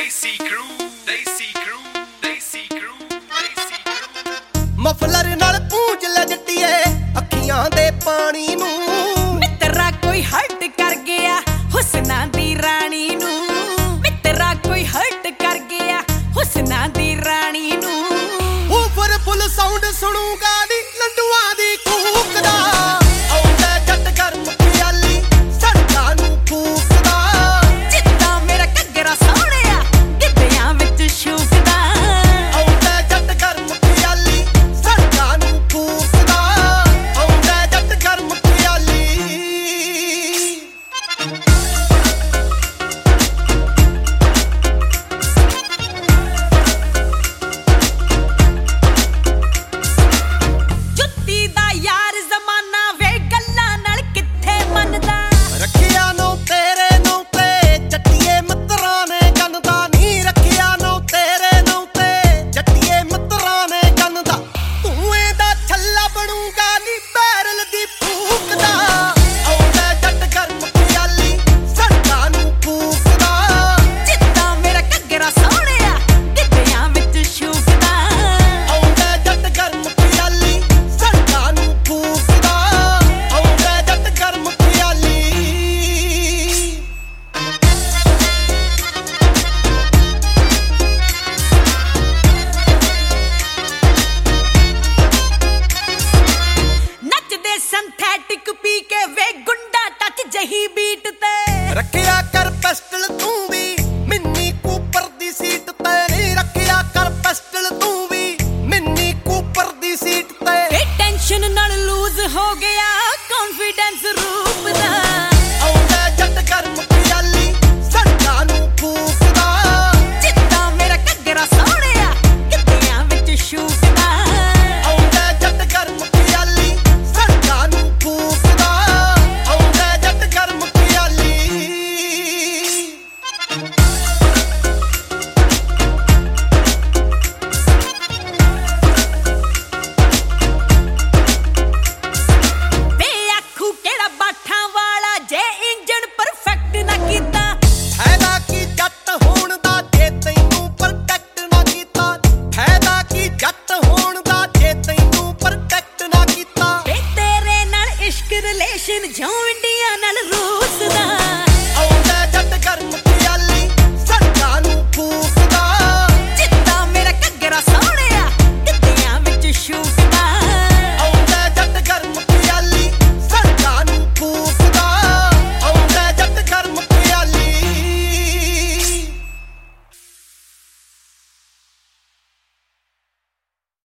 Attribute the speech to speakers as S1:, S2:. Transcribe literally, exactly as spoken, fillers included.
S1: Desi crew, Desi crew, Desi crew, Desi crew।
S2: Muffler ਨਾਲ ਪੂੰਝ ਲੈ ਜੱਟੀਏ ਅੱਖੀਆਂ ਦੇ ਪਾਣੀ ਨੂੰ।
S3: ਮਿੱਤਰਾ ਕੋਈ ਹਰਟ ਕਰ ਗਿਆ ਹੁਸਨਾ ਦੀ ਰਾਣੀ ਨੂੰ। ਮਿੱਤਰਾ ਕੋਈ ਹਰਟ ਕਰ ਗਿਆ ਹੁਸਨਾ ਦੀ ਰਾਣੀ ਨੂੰ।
S2: ਉਪਰ ਫੁੱਲ ਸਾਊਂਡ ਸੁਣੂਗਾ ਨੀ ਲੰਡੂਆਂ ਦੀ ਕੂਕ ਦਾ। ਆਉਂਦਾ ਜੱਟ ਗਰਮ ਖਿਆਲੀ ਸੜਕਾਂ ਨੂੰ ਫੂਕਦਾ।
S3: ਜਿੱਦਾਂ ਮੇਰਾ ਘੱਗਰਾ ਸੋਹਣਿਆ ਗਿੱਧਿਆਂ ਵਿੱਚ ਸ਼ੂਕਦਾ।
S2: ਆਉਂਦਾ ਜੱਟ ਗਰਮ ਖਿਆਲੀ ਸੜਕਾਂ ਨੂੰ ਫੂਕਦਾ। ਆਉਂਦਾ ਜੱਟ ਗਰਮ ਖਿਆਲੀ।
S3: ਜੁੱਤੀ ਦਾ ਯਾਰ ਜ਼ਮਾਨਾ ਵੇ ਗੱਲਾਂ ਨਾਲ ਕਿੱਥੇ ਮੰਨਦਾ।
S2: ਰੱਖਿਆ ਨੂੰ ਤੇਰੇ ਨੂੰ ਤੇ ਜੱਟੀਏ ਮਿੱਤਰਾਂ ਨੇ ਗੰਨਦਾ ਨੀ। ਰੱਖਿਆ ਨੂੰ ਤੇਰੇ ਨੂੰ ਤੇ ਜੱਟੀਏ ਮਿੱਤਰਾਂ ਨੇ ਗੰਨਦਾ। ਤੂੰ ਇਹਦਾ ਛੱਲਾ ਬਣੂਗਾ ਨੀ ਬੈਰਲ ਦੀ ਫੂਕ ਦਾ। ਆਉਂਦਾ ਜੱਟ ਗਰਮ ਖਿਆਲੀ ਸੜਕਾਂ ਨੂੰ ਫੂਕਦਾ।
S3: ਜਿੱਦਾਂ ਮੇਰਾ ਘੱਗਰਾ ਸੋਹਣਿਆ ਗਿੱਧਿਆਂ ਵਿੱਚ ਸ਼ੂਕਦਾ।
S2: ਆਉਂਦਾ ਜੱਟ ਗਰਮ ਖਿਆਲੀ ਸੜਕਾਂ ਨੂੰ ਫੂਕਦਾ। ਆਉਂਦਾ ਜੱਟ ਗਰਮ ਖਿਆਲੀ।
S3: ਨੱਚਦੇ ਸਿੰਥੈਟਿਕ ਪੀ ਕੇ ਵੇ ਗੁੰਡਾ ਟੱਚ ਜਹੀ ਬੀਟ ਤੇ।
S2: ਰੱਖਿਆ ਕਰ ਪਿਸਟਲ ਤੂੰ ਵੀ ਮਿੰਨੀ ਕੂਪਰ ਦੀ ਸੀਟ ਤੇ ਨੀ। ਰੱਖਿਆ ਕਰ ਪਿਸਟਲ ਤੂੰ ਵੀ ਮਿੰਨੀ ਕੂਪਰ ਦੀ ਸੀਟ ਤੇ।
S3: ਵੇ ਟੈਨਸ਼ਨ ਨਾਲ ਲੂਜ਼ ਹੋ ਗਿਆ ਕੌਨਫੀਡੈਂਸ ਰੂਪ ਦਾ।
S2: ਆਉਂਦਾ ਜੱਟ ਗਰਮ ਖਿਆਲੀ ਸੜਕਾਂ ਨੂੰ ਫੂਕਦਾ।
S3: ਜਿੱਦਾਂ ਮੇਰਾ ਘੱਗਰਾ ਸੋਹਣਿਆ ਗਿੱਧਿਆਂ ਵਿੱਚ ਸ਼ੂਕਦਾ।
S2: ਆਉਂਦਾ ਜੱਟ ਗਰਮ ਖਿਆਲੀ ਸੜਕਾਂ ਨੂੰ ਫੂਕਦਾ। ਆਉਂਦਾ ਜੱਟ ਗਰਮ ਖਿਆਲੀ।
S3: ਵੇ ਆਖੂ ਕਿਹੜਾ ਬਾਠਾਂ ਵਾਲਾ ਜੇ ਇੰਜਣ ਪਰਫੈਕਟ ਨਾ ਕੀਤਾ।
S2: ਫਾਇਦਾ ਕੀ ਜੱਟ ਹੋਣ ਦਾ ਜੇ ਤੈਨੂੰ ਪ੍ਰੋਟੈਕਟ ਨਾ ਕੀਤਾ। ਫਾਇਦਾ ਕੀ ਜੱਟ ਹੋਣ ਦਾ ਜੇ ਤੈਨੂੰ ਪ੍ਰੋਟੈਕਟ ਨਾ ਕੀਤਾ।
S3: ਵੇ ਤੇਰੇ ਨਾਲ ਇਸ਼ਕ ਰਿਲੇਸ਼ਨ ਜੋ ਇੰਡੀਆ ਨਾਲ ਰੂਸ ਦਾ।